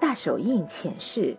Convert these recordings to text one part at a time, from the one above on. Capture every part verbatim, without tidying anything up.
大手印浅示。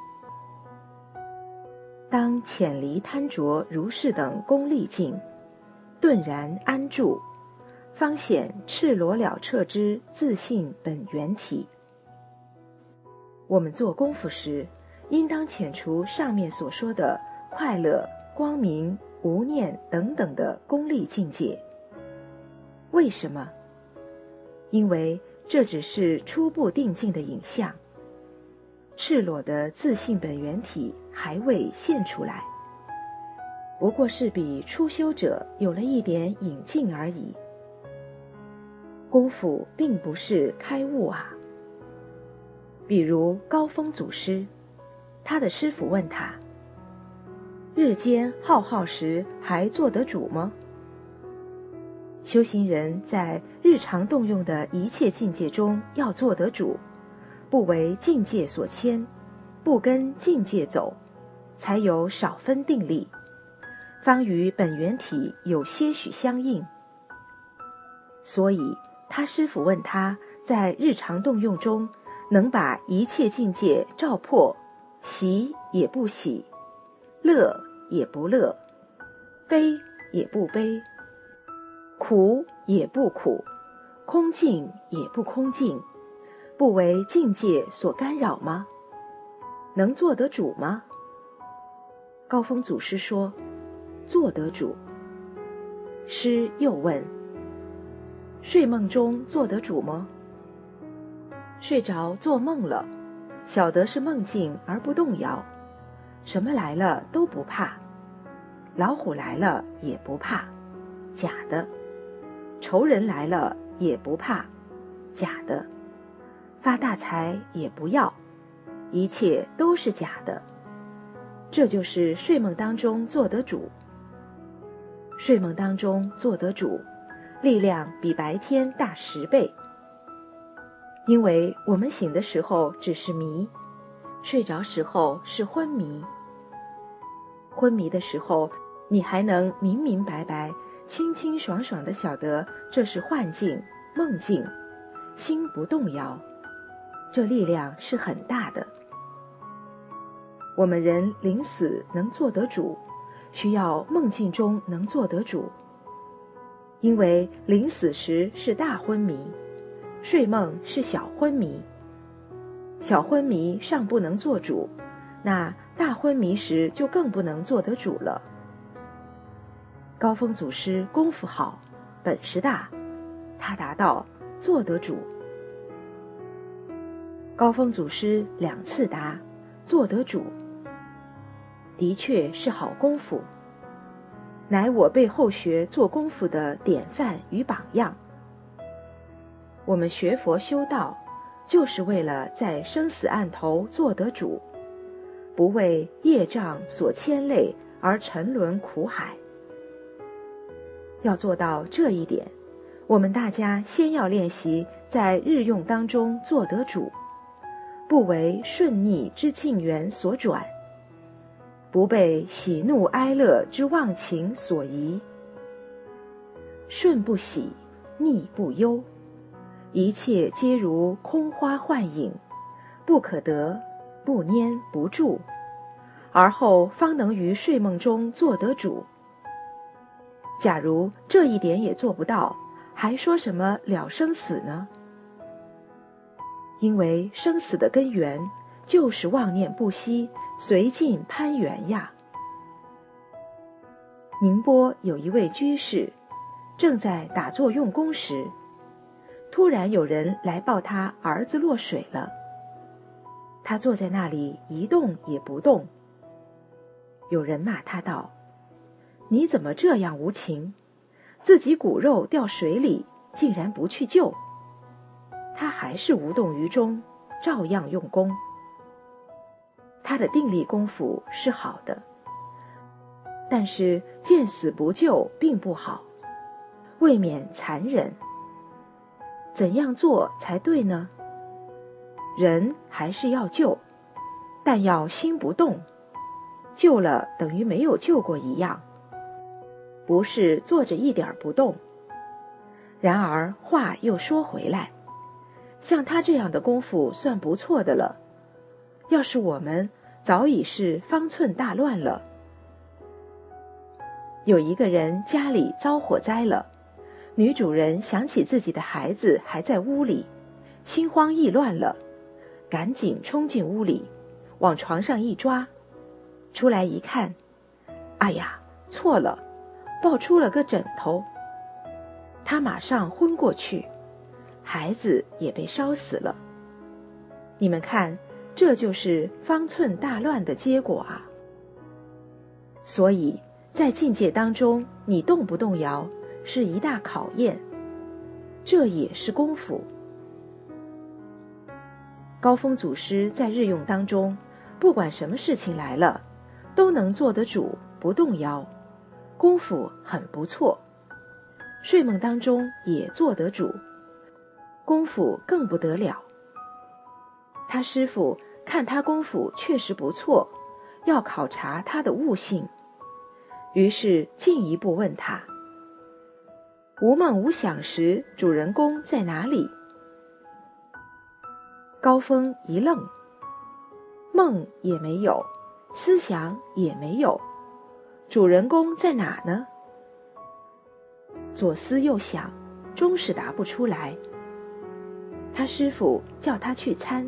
当浅离贪着如是等功利境，顿然安住，方显赤裸了彻之自信本源体。我们做功夫时，应当遣除上面所说的快乐、光明、无念等等的功利境界。为什么？因为这只是初步定境的影像，赤裸的自信本源体还未现出来，不过是比初修者有了一点引进而已。功夫并不是开悟啊。比如高峰祖师，他的师父问他：日间浩浩时还做得主吗？修行人在日常动用的一切境界中要做得主，不为境界所牵，不跟境界走，才有少分定力，方与本源体有些许相应。所以他师父问他在日常动用中能把一切境界照破，喜也不喜，乐也不乐，悲也不悲，苦也不苦，空境也不空境，不为境界所干扰吗？能做得主吗？高峰祖师说：做得主。师又问：睡梦中做得主吗？睡着做梦了，晓得是梦境而不动摇，什么来了都不怕，老虎来了也不怕，假的；仇人来了也不怕，假的；发大财也不要，一切都是假的。这就是睡梦当中做得主。睡梦当中做得主，力量比白天大十倍。因为我们醒的时候只是迷，睡着时候是昏迷。昏迷的时候，你还能明明白白、清清爽爽地晓得这是幻境、梦境，心不动摇，这力量是很大的。我们人临死能做得主，需要梦境中能做得主。因为临死时是大昏迷，睡梦是小昏迷，小昏迷尚不能做主，那大昏迷时就更不能做得主了。高峰祖师功夫好，本事大，他答道：做得主。高峰祖师两次答做得主，的确是好功夫，乃我辈后学做功夫的典范与榜样。我们学佛修道，就是为了在生死岸头做得主，不为业障所牵累而沉沦苦海。要做到这一点，我们大家先要练习在日用当中做得主，不为顺逆之境缘所转，不被喜怒哀乐之妄情所移。顺不喜，逆不忧，一切皆如空花幻影，不可得，不粘不住，而后方能于睡梦中做得主。假如这一点也做不到，还说什么了生死呢？因为生死的根源就是妄念不息，随境攀缘呀。宁波有一位居士，正在打坐用功时，突然有人来报他儿子落水了。他坐在那里一动也不动。有人骂他道：你怎么这样无情？自己骨肉掉水里，竟然不去救。他还是无动于衷，照样用功。他的定力功夫是好的，但是见死不救并不好，未免残忍。怎样做才对呢？人还是要救，但要心不动，救了等于没有救过一样，不是坐着一点不动。然而话又说回来，像他这样的功夫算不错的了， 要是我们，早已是方寸大乱了。有一个人家里遭火灾了，女主人想起自己的孩子还在屋里，心慌意乱了，赶紧冲进屋里，往床上一抓，出来一看，哎呀，错了，抱出了个枕头。她马上昏过去，孩子也被烧死了。你们看，这就是方寸大乱的结果啊！所以在境界当中，你动不动摇是一大考验，这也是功夫。高峰祖师在日用当中，不管什么事情来了，都能做得主，不动摇，功夫很不错。睡梦当中也做得主，功夫更不得了。他师父看他功夫确实不错，要考察他的悟性，于是进一步问他：无梦无想时，主人公在哪里？高峰一愣，梦也没有，思想也没有，主人公在哪呢？左思右想，终是答不出来。他师父叫他去参。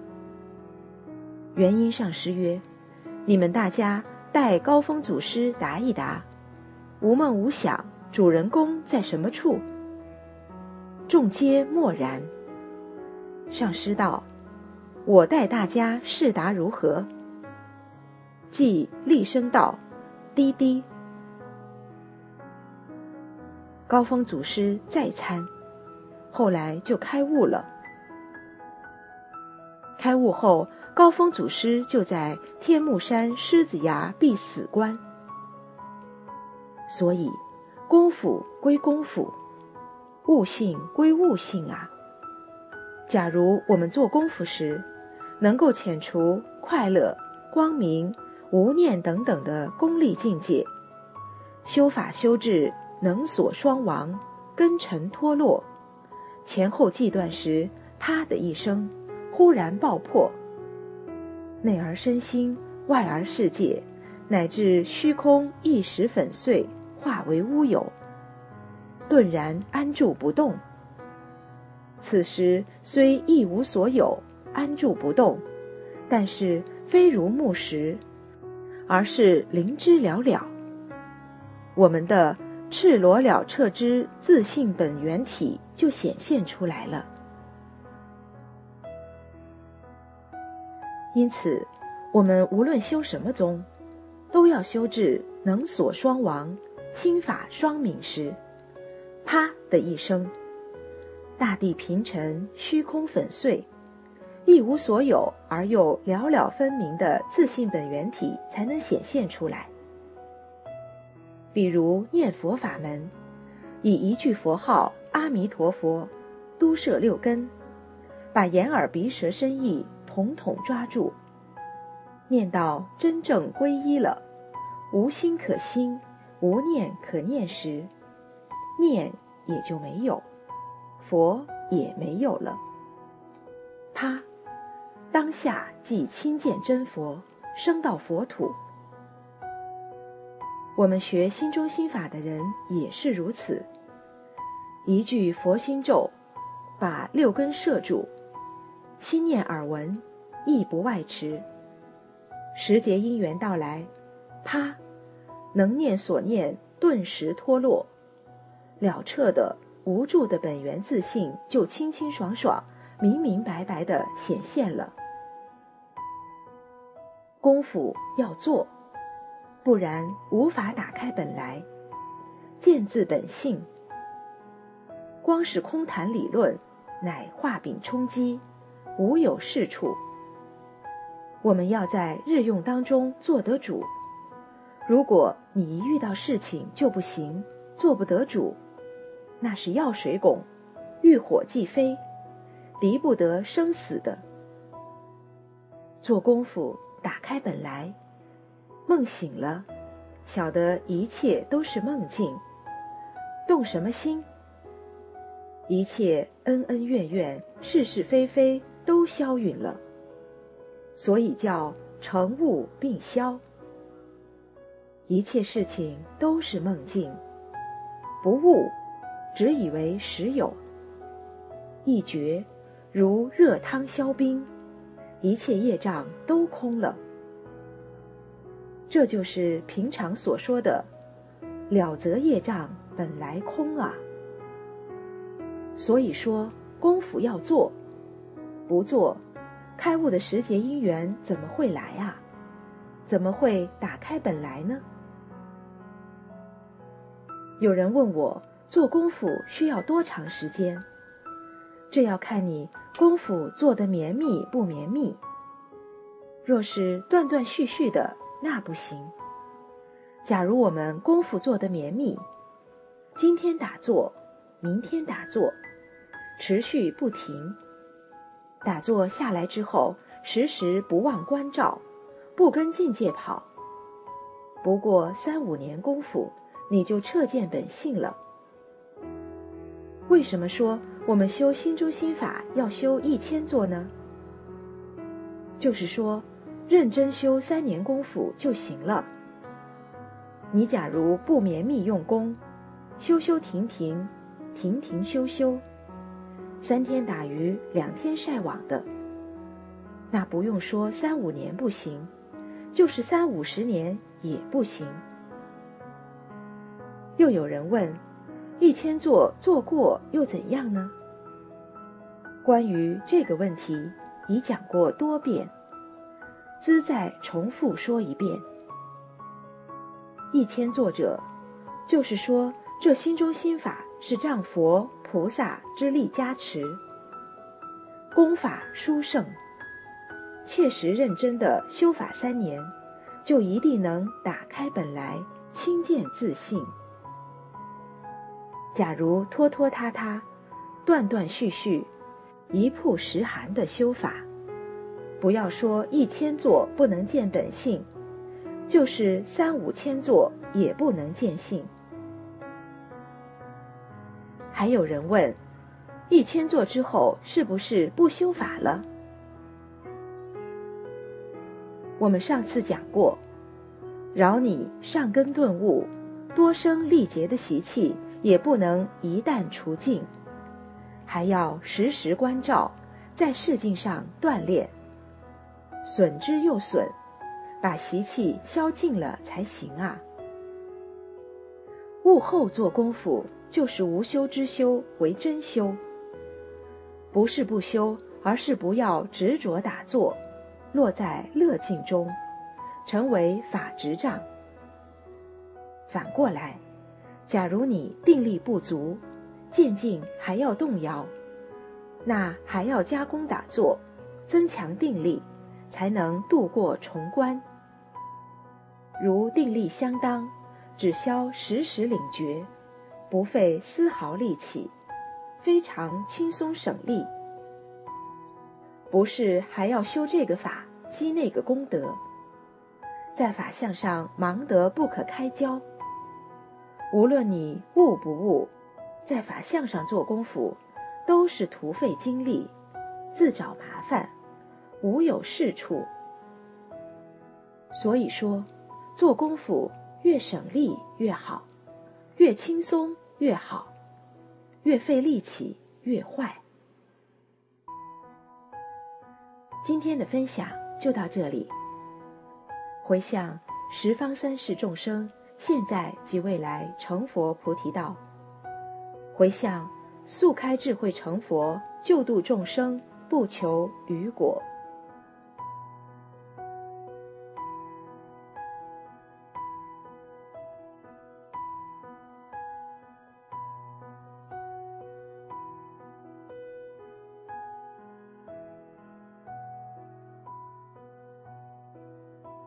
元婴上师曰：你们大家代高峰祖师答一答，无梦无想，主人公在什么处？众皆默然。上师道：我代大家试答如何？即厉声道：滴滴。高峰祖师再参，后来就开悟了。开悟后，高峰祖师就在天目山狮子崖闭死关。所以功夫归功夫，悟性归悟性啊。假如我们做功夫时，能够遣除快乐、光明、无念等等的功利境界，修法修治能所双亡，根尘脱落，前后际断时，啪的一声，忽然爆破，内而身心，外而世界，乃至虚空一时粉碎，化为乌有，顿然安住不动。此时虽一无所有，安住不动，但是非如木石，而是灵知了了。我们的赤裸了彻之自性本源体就显现出来了。因此我们无论修什么宗，都要修至能所双亡，心法双泯时，啪的一声，大地平沉，虚空粉碎，一无所有而又了了分明的自性本源体才能显现出来。比如念佛法门，以一句佛号阿弥陀佛，都摄六根，把眼耳鼻舌身意统统抓住，念到真正归一了，无心可心，无念可念时，念也就没有，佛也没有了。啪，当下即亲见真佛，升到佛土。我们学心中心法的人也是如此，一句佛心咒，把六根摄住，心念耳闻，亦不外驰。时节因缘到来，啪，能念所念顿时脱落，了彻的无助的本源自性就清清爽爽、明明白白地显现了。功夫要做，不然无法打开本来，见自本性。光是空谈理论，乃画饼充饥，无有是处。我们要在日用当中做得主。如果你一遇到事情就不行，做不得主，那是药水汞，遇火即飞，敌不得生死的。做功夫，打开本来，梦醒了，晓得一切都是梦境，动什么心？一切恩恩怨怨、是是非非都消陨了。 所以叫成物并消。一切事情都是梦境，不悟，只以为实有。一觉如热汤消冰，一切业障都空了。这就是平常所说的了则业障本来空啊。所以说功夫要做，不做，开悟的时节因缘怎么会来啊？怎么会打开本来呢？有人问我，做功夫需要多长时间？这要看你功夫做得绵密不绵密。若是断断续续的，那不行。假如我们功夫做得绵密，今天打坐，明天打坐，持续不停，打坐下来之后，时时不忘关照，不跟境界跑，不过三五年功夫，你就彻见本性了。为什么说我们修心中心法要修一千座呢？就是说认真修三年功夫就行了。你假如不绵密用功，修修停停，停停修修，三天打鱼两天晒网的，那不用说三五年不行，就是三五十年也不行。又有人问，一千座做过又怎样呢？关于这个问题已讲过多遍，兹再重复说一遍。一千座者，就是说这心中心法是仗佛菩萨之力加持，功法殊胜，切实认真的修法三年，就一定能打开本来，亲见自性。假如拖拖沓沓，断断续续，一曝十寒的修法，不要说一千座不能见本性，就是三五千座也不能见性。还有人问，一千座之后是不是不修法了？我们上次讲过，饶你上根顿悟，多生历劫的习气也不能一旦除尽，还要时时关照，在事境上锻炼，损之又损，把习气消尽了才行啊。悟后做功夫，就是无修之修为真修，不是不修，而是不要执着打坐，落在乐境中，成为法执障。反过来，假如你定力不足，渐进还要动摇，那还要加工打坐，增强定力，才能度过重关。如定力相当，只消时时领觉，不费丝毫力气，非常轻松省力。不是还要修这个法，积那个功德，在法相上忙得不可开交。无论你悟不悟，在法相上做功夫，都是徒费精力，自找麻烦，无有是处。所以说，做功夫越省力越好，越轻松越好，越费力气越坏。今天的分享就到这里。回向十方三世众生，现在及未来成佛菩提道。回向速开智慧成佛，救度众生，不求余果。